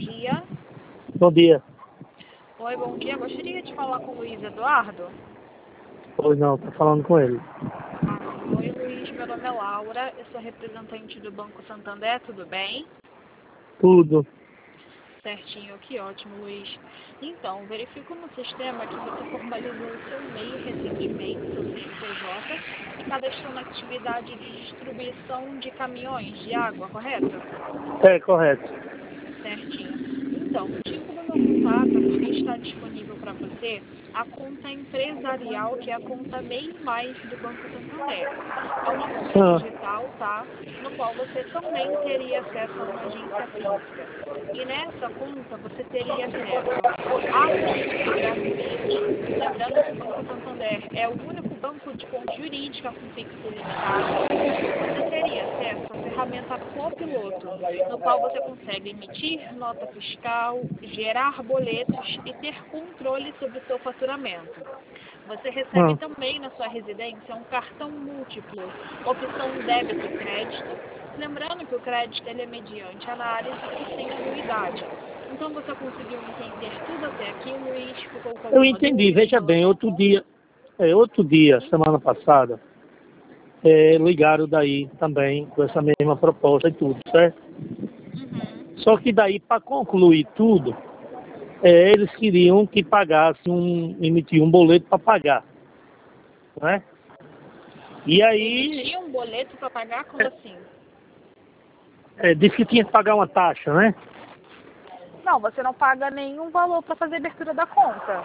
dia. Bom dia. Oi, bom dia. Gostaria de falar com o Luiz Eduardo. Pois não, tô falando com ele. Oi, Luiz. Meu nome é Laura. Eu sou representante do Banco Santander. Tudo bem? Tudo. Certinho, que ótimo, Luiz. Então, verifico no sistema que você formalizou o seu MEI recentemente, seu CNPJ, e cadastrou na atividade de distribuição de caminhões de água, correto? É, correto. Certinho. Então, o motivo do meu contato é porque está disponível para você a conta empresarial, que é a conta MEI Mais do Banco Santander. É uma conta digital, tá? No qual você também teria acesso a uma agência física. E nessa conta você teria acesso a FIX gratuito. Lembrando que o Banco Santander é o único banco de conta jurídica com FIX ilimitado. Você teria acesso à ferramenta Copiloto, no qual você consegue emitir nota fiscal, gerar boletos e ter controle sobre o seu faturamento. Você recebe também na sua residência um cartão múltiplo, opção débito e crédito. Lembrando que o crédito ele é mediante análise e sem anuidade. Então você conseguiu entender tudo até aqui, Luiz? Ficou com Eu alguma entendi, dúvida? veja bem, outro dia, semana passada, ligaram daí também com essa mesma proposta e tudo, certo? Só que daí, para concluir tudo, eles queriam que pagasse emitir um boleto para pagar, né? E aí... Emitir um boleto para pagar? Como assim? Disse que tinha que pagar uma taxa, né? Não, você não paga nenhum valor para fazer a abertura da conta.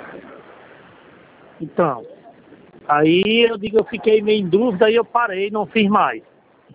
Então, aí eu fiquei meio em dúvida e eu parei, não fiz mais.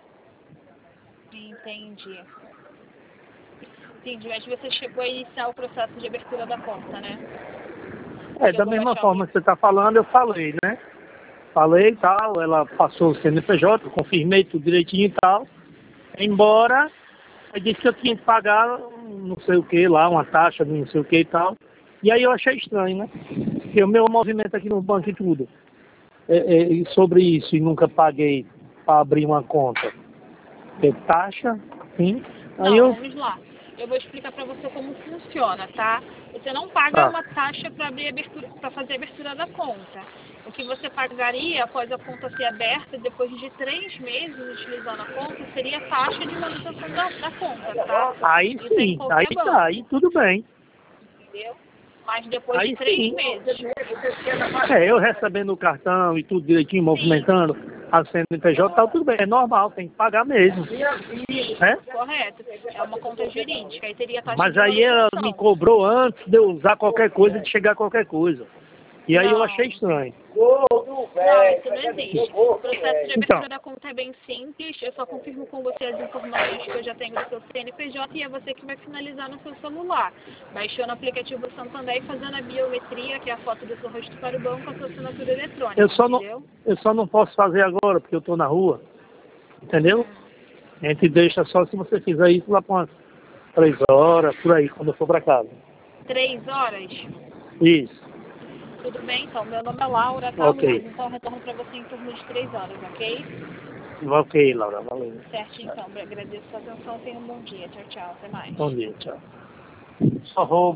Entendi. Entendi, mas você chegou a iniciar o processo de abertura da conta, né? Da mesma forma que você está falando, eu falei, né? Falei e tal, ela passou o CNPJ, eu confirmei tudo direitinho e tal. Embora, eu disse que eu tinha que pagar não sei o que lá, uma taxa, não sei o que e tal. E aí eu achei estranho, né? Porque o meu movimento aqui no banco e tudo, sobre isso, e nunca paguei para abrir uma conta. Taxa, sim. Não, vamos lá. Eu vou explicar para você como funciona, tá? Você não paga uma taxa para fazer a abertura da conta. O que você pagaria após a conta ser aberta, depois de 3 meses utilizando a conta, seria a taxa de manutenção da conta, tá? Aí Isso sim, em qualquer banco, aí tudo bem. entendeu? Mas depois Aí de 3 sim. meses. Eu recebendo o cartão e tudo direitinho, movimentando a CNPJ, tá tudo bem, é normal, tem que pagar mesmo. Correto. É uma conta jurídica, aí teria taxa Mas de aí ela manutenção. me cobrou antes de eu usar qualquer coisa, de chegar qualquer coisa. E aí eu achei estranho. Não, isso não existe. O processo de abertura da conta é bem simples. Eu só confirmo com você as informações que eu já tenho do seu CNPJ e é você que vai finalizar no seu celular. Baixando o aplicativo Santander e fazendo a biometria, que é a foto do seu rosto para o banco, a sua assinatura eletrônica, entendeu? Eu só não posso fazer agora, porque eu estou na rua. Entendeu? A gente deixa só se você fizer isso lá para umas 3 horas, por aí, quando eu for para casa. 3 horas? Isso. Tudo bem, então. Meu nome é Laura, tá, Ok. Luiz? Então eu retorno para você em torno de 3 horas, ok? Ok, Laura, valeu. Certo, então. Agradeço a sua atenção. Tenha um bom dia. Tchau, tchau. Até mais. Bom dia, tchau. Só vou